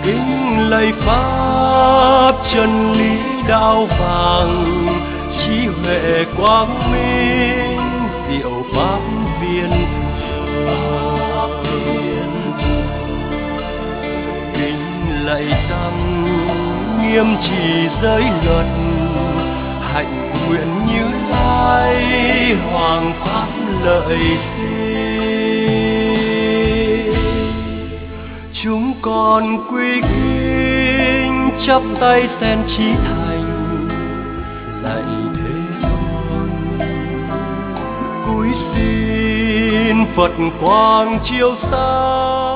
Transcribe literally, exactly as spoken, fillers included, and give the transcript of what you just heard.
kính lạy pháp chân lý đạo vàng, trí huệ quang minh diệu pháp viên thừa. Kính lạy tăng nghiêm trì giới luật, hạnh nguyện Như Lai hoàng pháp lợi sinh. Chúng con quy kính chắp tay sen chí thành, lạy Thế Tôn. Cúi xin Phật quang chiếu sáng,